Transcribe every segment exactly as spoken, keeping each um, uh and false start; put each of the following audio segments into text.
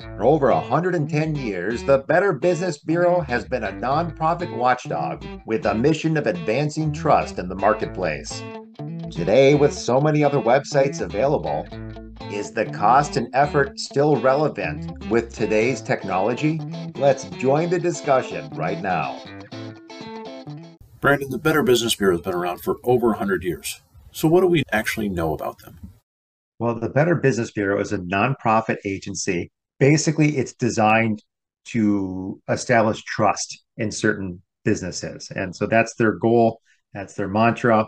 For over one hundred ten years, the Better Business Bureau has been a nonprofit watchdog with a mission of advancing trust in the marketplace. Today, with so many other websites available, is the cost and effort still relevant with today's technology? Let's join the discussion right now. Brandon, the Better Business Bureau has been around for over one hundred years. So what do we actually know about them? Well, the Better Business Bureau is a nonprofit agency. Basically, it's designed to establish trust in certain businesses. And so that's their goal, that's their mantra.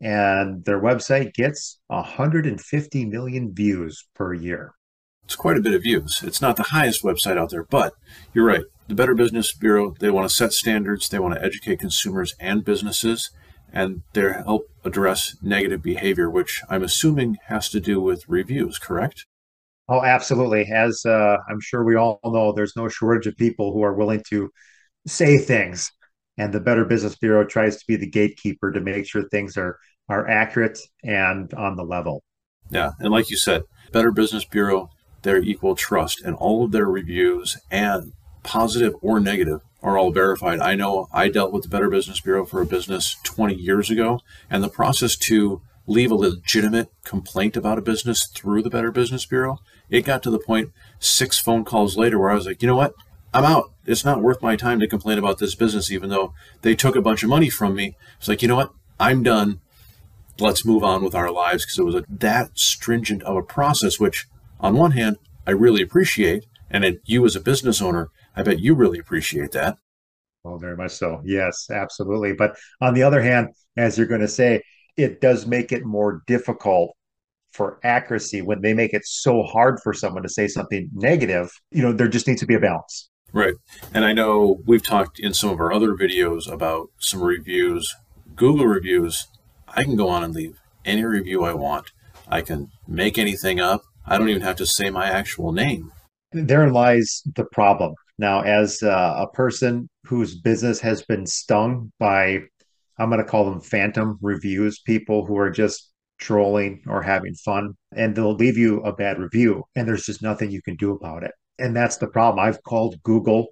And their website gets one hundred fifty million views per year. It's quite a bit of views. It's not the highest website out there, but you're right. The Better Business Bureau, they want to set standards, they want to educate consumers and businesses, and they help address negative behavior, which I'm assuming has to do with reviews, correct? Oh, absolutely. As uh, I'm sure we all know, there's no shortage of people who are willing to say things. And the Better Business Bureau tries to be the gatekeeper to make sure things are are accurate and on the level. Yeah, and like you said, Better Business Bureau, their equal trust, and all of their reviews, and positive or negative, are all verified. I know I dealt with the Better Business Bureau for a business twenty years ago, and the process to leave a legitimate complaint about a business through the Better Business Bureau, it got to the point six phone calls later where I was like, you know what? I'm out. It's not worth my time to complain about this business, even though they took a bunch of money from me. It's like, you know what? I'm done. Let's move on with our lives, because it was a, that stringent of a process, which on one hand, I really appreciate. And it, you as a business owner, I bet you really appreciate that. Oh, very much so. Yes, absolutely. But on the other hand, as you're going to say, it does make it more difficult for accuracy when they make it so hard for someone to say something negative. You know, there just needs to be a balance. Right. And I know we've talked in some of our other videos about some reviews, Google reviews. I can go on and leave any review I want. I can make anything up. I don't even have to say my actual name. Therein lies the problem. Now, as uh, a person whose business has been stung by, I'm going to call them phantom reviews, people who are just trolling or having fun, and they'll leave you a bad review, and there's just nothing you can do about it. And that's the problem. I've called Google,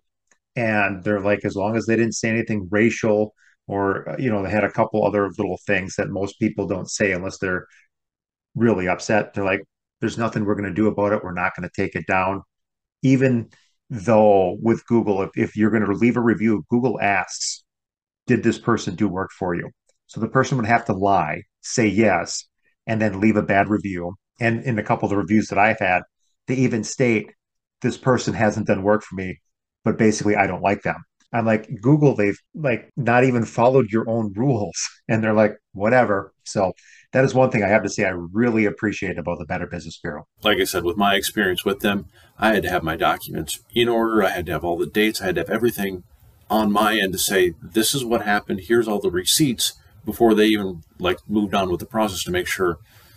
and they're like, as long as they didn't say anything racial, or, uh, you know, they had a couple other little things that most people don't say unless they're really upset. They're like, there's nothing we're going to do about it. We're not going to take it down. Even though with Google, if, if you're going to leave a review, Google asks, did this person do work for you? So the person would have to lie, say yes, and then leave a bad review. And in a couple of the reviews that I've had, they even state, this person hasn't done work for me, but basically I don't like them. I'm like, Google, they've like not even followed your own rules. And they're like, whatever. So that is one thing I have to say I really appreciate about the Better Business Bureau. Like I said, with my experience with them, I had to have my documents in order. I had to have all the dates. I had to have everything on my end to say, this is what happened. Here's all the receipts, before they even like moved on with the process to make sure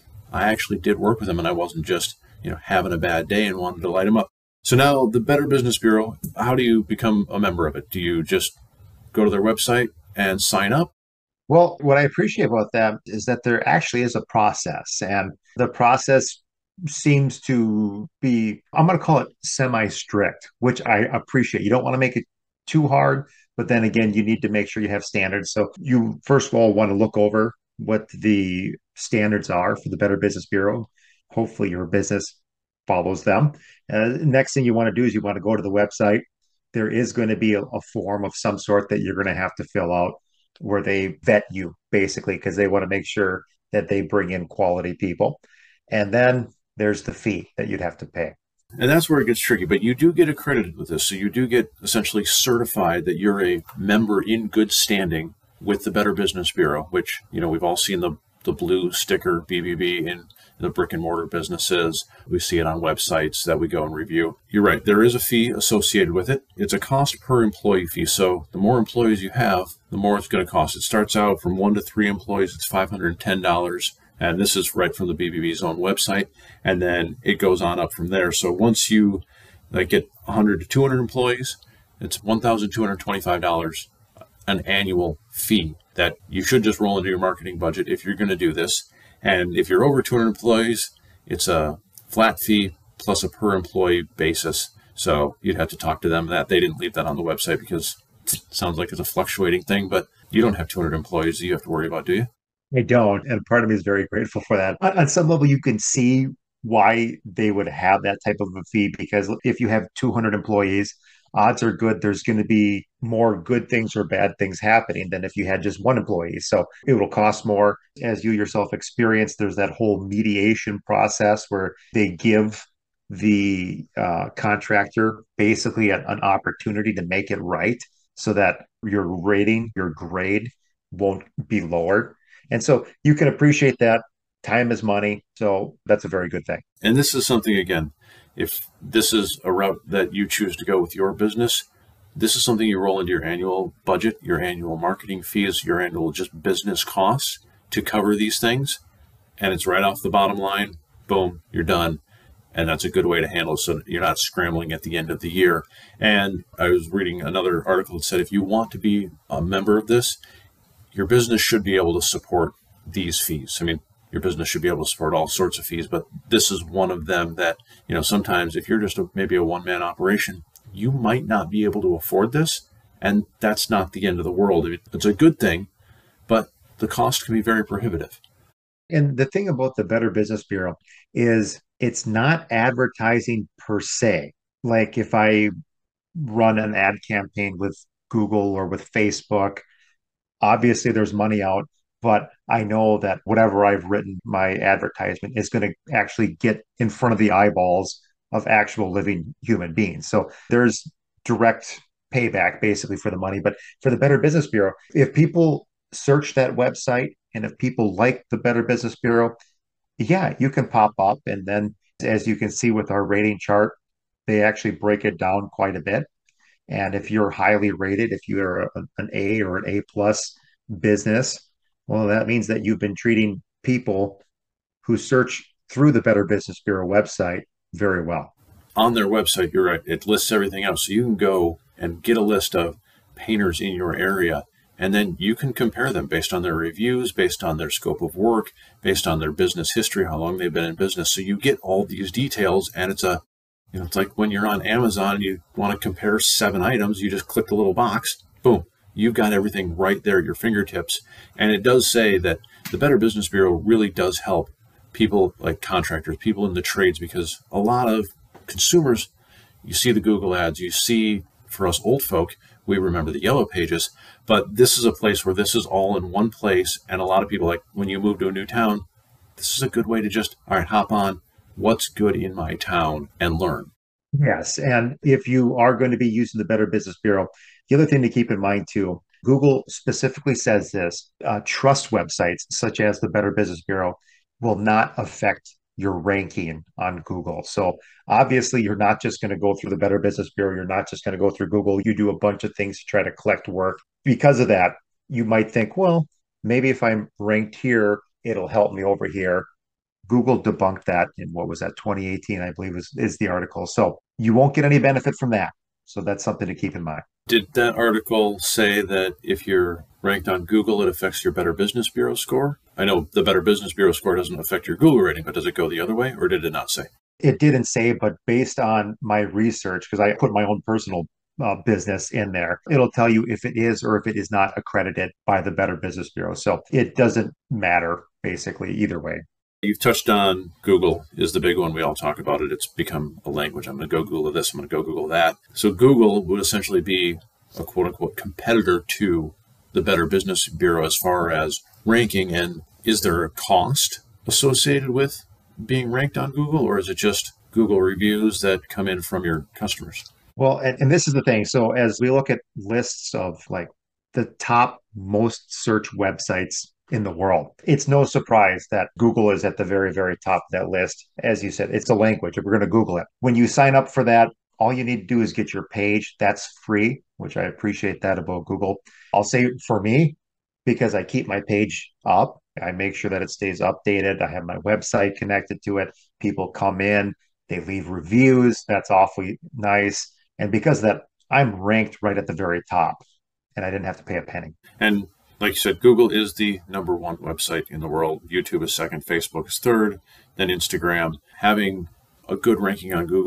I actually did work with them and I wasn't just, you know, having a bad day and wanted to light them up. So now the Better Business Bureau, how do you become a member of it? Do you just go to their website and sign up? Well, what I appreciate about them is that there actually is a process, and the process seems to be, I'm going to call it semi-strict, which I appreciate. You don't want to make it too hard, but then again, you need to make sure you have standards. So you first of all want to look over what the standards are for the Better Business Bureau. Hopefully your business follows them. Uh, next thing you want to do is you want to go to the website. There is going to be a, a form of some sort that you're going to have to fill out where they vet you basically because they want to make sure that they bring in quality people. And then there's the fee that you'd have to pay. And that's where it gets tricky, but you do get accredited with this. So you do get essentially certified that you're a member in good standing with the Better Business Bureau, which, you know, we've all seen the, the blue sticker B B B in the brick and mortar businesses. We see it on websites that we go and review. You're right. There is a fee associated with it. It's a cost per employee fee. So the more employees you have, the more it's going to cost. It starts out from one to three employees. It's five hundred ten dollars. And this is right from the B B B's own website. And then it goes on up from there. So once you like get one hundred to two hundred employees, it's one thousand two hundred twenty-five dollars an annual fee that you should just roll into your marketing budget if you're going to do this. And if you're over two hundred employees, it's a flat fee plus a per employee basis So you'd have to talk to them that they didn't leave that on the website because it sounds like it's a fluctuating thing, but you don't have two hundred employees that you have to worry about, do you? I don't. And part of me is very grateful for that. On, on some level, you can see why they would have that type of a fee because if you have two hundred employees, odds are good there's going to be more good things or bad things happening than if you had just one employee. So it will cost more. As you yourself experience, there's that whole mediation process where they give the uh, contractor basically an, an opportunity to make it right so that your rating, your grade won't be lowered. And so you can appreciate that. Time is money. So that's a very good thing. And this is something, again, if this is a route that you choose to go with your business, this is something you roll into your annual budget, your annual marketing fees, your annual just business costs to cover these things. And it's right off the bottom line. Boom, you're done. And that's a good way to handle it so that you're not scrambling at the end of the year. And I was reading another article that said if you want to be a member of this, your business should be able to support these fees. I mean, your business should be able to support all sorts of fees, but this is one of them that, you know, sometimes if you're just a, maybe a one-man operation, you might not be able to afford this. And that's not the end of the world. It's a good thing, but the cost can be very prohibitive. And the thing about the Better Business Bureau is it's not advertising per se. Like if I run an ad campaign with Google or with Facebook, obviously there's money out, but I know that whatever I've written, my advertisement is going to actually get in front of the eyeballs of actual living human beings. So there's direct payback basically for the money. But for the Better Business Bureau, if people search that website and if people like the Better Business Bureau, yeah, you can pop up. And then as you can see with our rating chart, they actually break it down quite a bit. And if you're highly rated, if you're a, an A or an A plus business, well, that means that you've been treating people who search through the Better Business Bureau website very well. On their website, you're right, it lists everything else. So you can go and get a list of painters in your area, and then you can compare them based on their reviews, based on their scope of work, based on their business history, how long they've been in business. So you get all these details, and it's a You know, it's like when you're on Amazon and you want to compare seven items, you just click the little box, boom, you've got everything right there at your fingertips. And it does say that the Better Business Bureau really does help people like contractors, people in the trades, because a lot of consumers, you see the Google ads, you see, for us old folk, we remember the yellow pages, but this is a place where this is all in one place. And a lot of people, like when you move to a new town, this is a good way to just, all right, hop on. What's good in my town and learn. Yes. And if you are going to be using the Better Business Bureau, the other thing to keep in mind too, Google specifically says this, uh, trust websites such as the Better Business Bureau will not affect your ranking on Google. So obviously you're not just going to go through the Better Business Bureau. You're not just going to go through Google. You do a bunch of things to try to collect work. Because of that, you might think, well, maybe if I'm ranked here, it'll help me over here. Google debunked that in what was that, twenty eighteen, I believe is, is the article. So you won't get any benefit from that. So that's something to keep in mind. Did that article say that if you're ranked on Google, it affects your Better Business Bureau score? I know the Better Business Bureau score doesn't affect your Google rating, but does it go the other way, or did it not say? It didn't say, but based on my research, because I put my own personal uh, business in there, it'll tell you if it is or if it is not accredited by the Better Business Bureau. So it doesn't matter basically either way. You've touched on Google is the big one. We all talk about it. It's become a language. I'm going to go Google this. I'm going to go Google that. So Google would essentially be a quote unquote competitor to the Better Business Bureau as far as ranking. And is there a cost associated with being ranked on Google, or is it just Google reviews that come in from your customers? Well, and, and this is the thing. So as we look at lists of like the top most search websites in the world, it's no surprise that Google is at the very, very top of that list. As you said, it's a language. We're going to Google it. When you sign up for that, all you need to do is get your page. That's free, which I appreciate that about Google. I'll say for me, because I keep my page up, I make sure that it stays updated. I have my website connected to it. People come in, they leave reviews. That's awfully nice. And because of that, I'm ranked right at the very top, and I didn't have to pay a penny. And like you said, Google is the number one website in the world. YouTube is second, Facebook is third, then Instagram. Having a good ranking on Google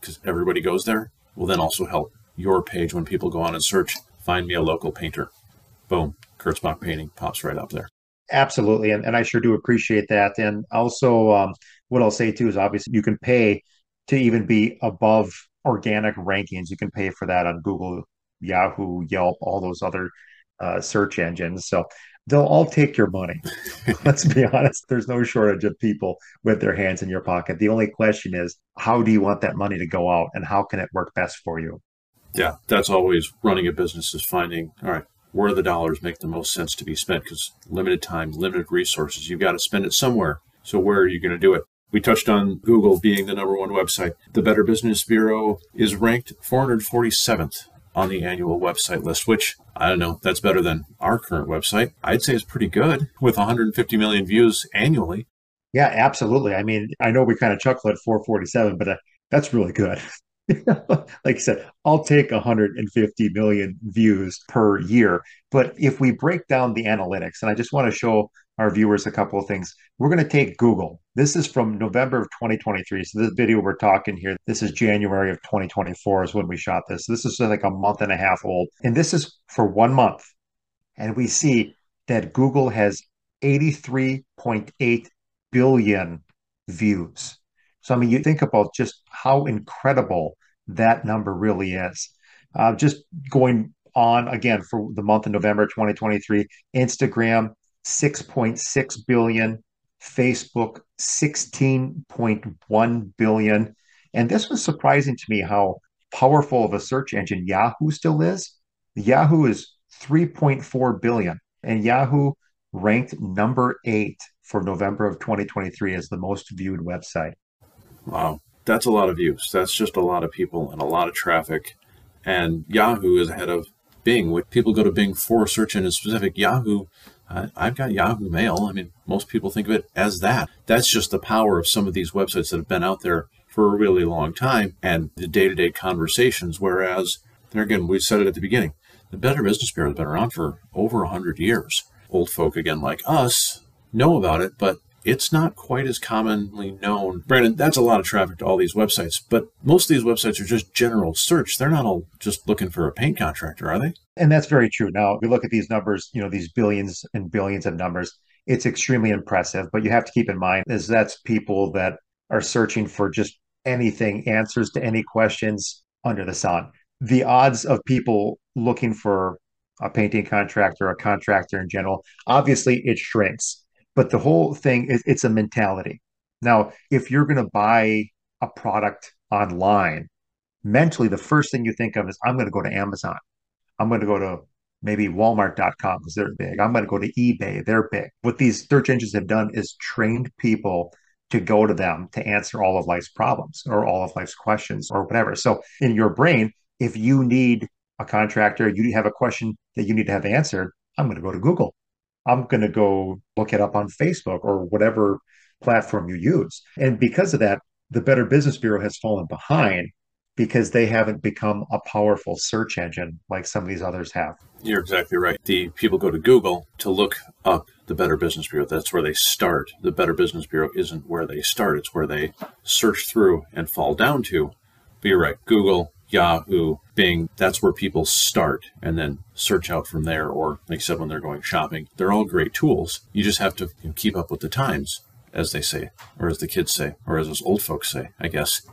because everybody goes there, will then also help your page when people go on and search, find me a local painter. Boom, Kurtzbach Painting pops right up there. Absolutely. And, and I sure do appreciate that. And also, um, what I'll say too is obviously you can pay to even be above organic rankings. You can pay for that on Google, Yahoo, Yelp, all those other uh, search engines. So they'll all take your money. Let's be honest. There's no shortage of people with their hands in your pocket. The only question is, how do you want that money to go out and how can it work best for you? Yeah, that's always running a business, is finding, all right, where the dollars make the most sense to be spent, because limited time, limited resources, you've got to spend it somewhere. So where are you going to do it? We touched on Google being the number one website. The Better Business Bureau is ranked four hundred forty-seventh on the annual website list, which, I don't know, that's better than our current website. I'd say it's pretty good with one hundred fifty million views annually. Yeah, absolutely. I mean, I know we kind of chuckle at four forty-seven, but uh, that's really good. Like I said, I'll take one hundred fifty million views per year. But if we break down the analytics, and I just want to show our viewers a couple of things, we're going to take Google. This is from November of twenty twenty-three. So this video we're talking here, this is January of twenty twenty-four is when we shot this. This is like a month and a half old. And this is for one month. And we see that Google has eighty-three point eight billion views. So, I mean, you think about just how incredible that number really is. Uh, just going on again for the month of November twenty twenty-three, Instagram, six point six billion, Facebook, sixteen point one billion. And this was surprising to me how powerful of a search engine Yahoo still is. Yahoo is three point four billion, and Yahoo ranked number eight for November of twenty twenty-three as the most viewed website. Wow, that's a lot of views. That's just a lot of people and a lot of traffic. And Yahoo is ahead of Bing. When people go to Bing for search engine specific, Yahoo, uh, I've got Yahoo Mail. I mean, most people think of it as that. That's just the power of some of these websites that have been out there for a really long time and the day-to-day conversations. Whereas, there again, we said it at the beginning, the Better Business Bureau has been around for over one hundred years. Old folk, again, like us, know about it, but it's not quite as commonly known. Brandon, that's a lot of traffic to all these websites, but most of these websites are just general search. They're not all just looking for a paint contractor, are they? And that's very true. Now, we look at these numbers, you know, these billions and billions of numbers, it's extremely impressive, but you have to keep in mind is that's people that are searching for just anything, answers to any questions under the sun. The odds of people looking for a painting contractor, a contractor in general, obviously it shrinks. But the whole thing is it's a mentality. Now, if you're going to buy a product online, mentally, the first thing you think of is I'm going to go to Amazon. I'm going to go to maybe Walmart dot com because they're big. I'm going to go to eBay. They're big. What these search engines have done is trained people to go to them to answer all of life's problems or all of life's questions or whatever. So in your brain, if you need a contractor, you have a question that you need to have answered, I'm going to go to Google. I'm going to go look it up on Facebook or whatever platform you use. And because of that, the Better Business Bureau has fallen behind because they haven't become a powerful search engine like some of these others have. You're exactly right. The people go to Google to look up the Better Business Bureau. That's where they start. The Better Business Bureau isn't where they start. It's where they search through and fall down to. But you're right. Google, Yahoo, Bing, that's where people start and then search out from there. Or like I said, when they're going shopping, they're all great tools. You just have to you know, keep up with the times, as they say, or as the kids say, or as those old folks say, I guess.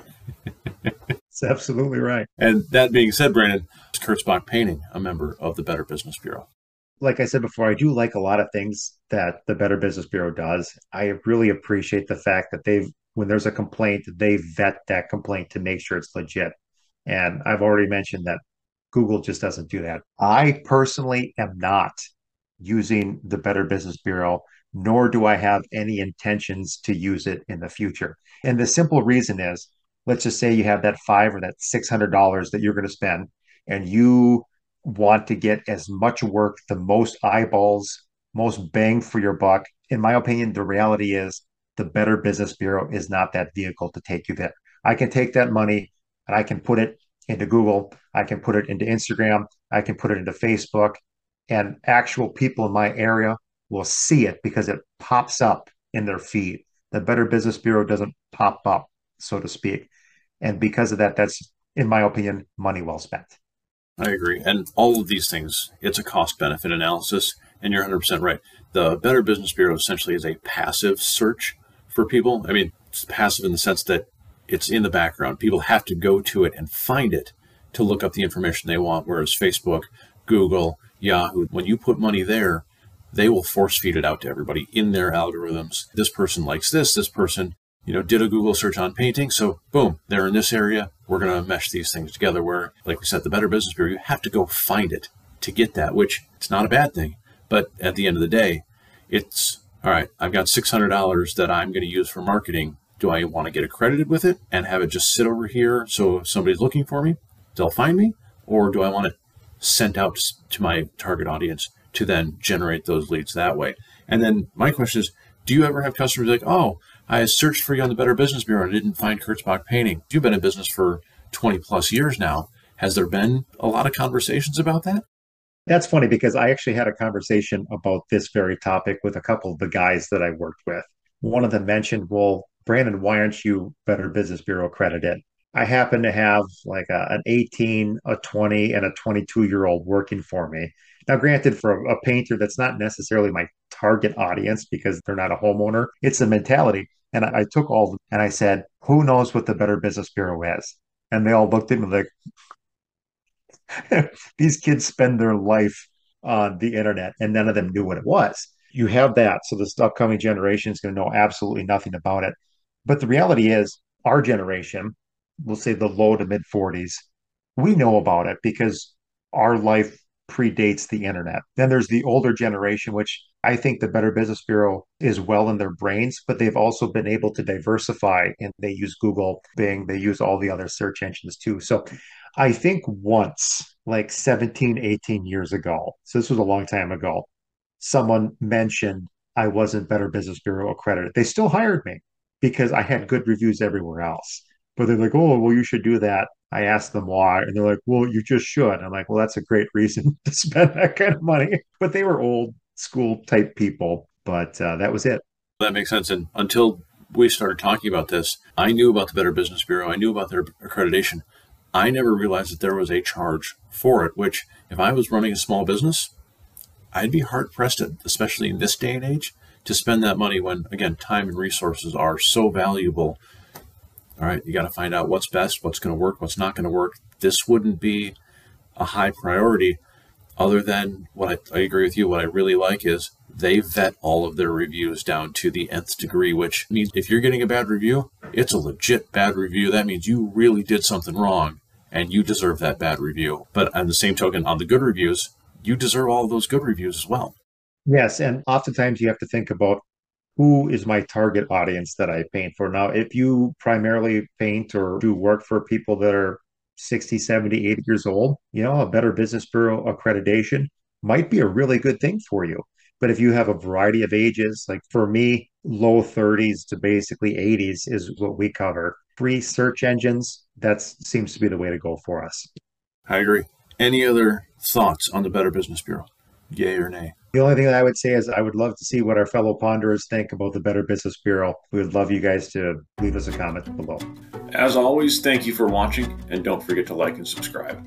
That's absolutely right. And that being said, Brandon, it's Kurtzbach Painting, a member of the Better Business Bureau. Like I said before, I do like a lot of things that the Better Business Bureau does. I really appreciate the fact that they've, when there's a complaint, they vet that complaint to make sure it's legit. And I've already mentioned that Google just doesn't do that. I personally am not using the Better Business Bureau, nor do I have any intentions to use it in the future. And the simple reason is, let's just say you have that five or that six hundred dollars that you're going to spend, and you want to get as much work, the most eyeballs, most bang for your buck. In my opinion, the reality is the Better Business Bureau is not that vehicle to take you there. I can take that money and I can put it into Google. I can put it into Instagram. I can put it into Facebook, and actual people in my area will see it because it pops up in their feed. The Better Business Bureau doesn't pop up, so to speak. And because of that, that's, in my opinion, money well spent. I agree. And all of these things, it's a cost benefit analysis. And you're one hundred percent right. The Better Business Bureau essentially is a passive search for people. I mean, it's passive in the sense that it's in the background. People have to go to it and find it to look up the information they want. Whereas Facebook, Google, Yahoo, when you put money there, they will force feed it out to everybody in their algorithms. This person likes this, this person, you know, did a Google search on painting. So boom, they're in this area. We're going to mesh these things together where, like we said, the Better Business Bureau, you have to go find it to get that, which it's not a bad thing. But at the end of the day, it's, all right, I've got six hundred dollars that I'm going to use for marketing. Do I want to get accredited with it and have it just sit over here so if somebody's looking for me, they'll find me? Or do I want it sent out to my target audience to then generate those leads that way? And then my question is, do you ever have customers like, oh, I searched for you on the Better Business Bureau and didn't find Kurtzbach Painting. You've been in business for twenty plus years now. Has there been a lot of conversations about that? That's funny because I actually had a conversation about this very topic with a couple of the guys that I worked with. One of them mentioned, well, Brandon, why aren't you Better Business Bureau accredited? I happen to have like a, an eighteen, a twenty, and a twenty-two year old working for me. Now, granted, for a, a painter, that's not necessarily my target audience because they're not a homeowner. It's a mentality. And I, I took all of them and I said, who knows what the Better Business Bureau is? And they all looked at me like, these kids spend their life on the internet and none of them knew what it was. You have that. So this upcoming generation is going to know absolutely nothing about it. But the reality is, our generation, we'll say the low to mid forties, we know about it because our life predates the internet. Then there's the older generation, which I think the Better Business Bureau is well in their brains, but they've also been able to diversify and they use Google, Bing, they use all the other search engines too. So I think once, like seventeen, eighteen years ago, so this was a long time ago, someone mentioned I wasn't Better Business Bureau accredited. They still hired me because I had good reviews everywhere else. But they're like, oh, well, you should do that. I asked them why. And they're like, well, you just should. I'm like, well, that's a great reason to spend that kind of money. But they were old school type people. But uh, that was it. That makes sense. And until we started talking about this, I knew about the Better Business Bureau. I knew about their accreditation. I never realized that there was a charge for it, which if I was running a small business, I'd be hard pressed, especially in this day and age, to spend that money when, again, time and resources are so valuable. All right, you got to find out what's best, what's going to work, what's not going to work. This wouldn't be a high priority other than what I, I agree with you. What I really like is they vet all of their reviews down to the nth degree, which means if you're getting a bad review, it's a legit bad review. That means you really did something wrong and you deserve that bad review. But on the same token, on the good reviews, you deserve all of those good reviews as well. Yes. And oftentimes you have to think about who is my target audience that I paint for. Now, if you primarily paint or do work for people that are sixty, seventy, eighty years old, you know, a Better Business Bureau accreditation might be a really good thing for you. But if you have a variety of ages, like for me, low thirties to basically eighties is what we cover. Free search engines, that seems to be the way to go for us. I agree. Any other thoughts on the Better Business Bureau? Yay or nay? The only thing that I would say is I would love to see what our fellow ponderers think about the Better Business Bureau. We would love you guys to leave us a comment below. As always, thank you for watching, and don't forget to like and subscribe.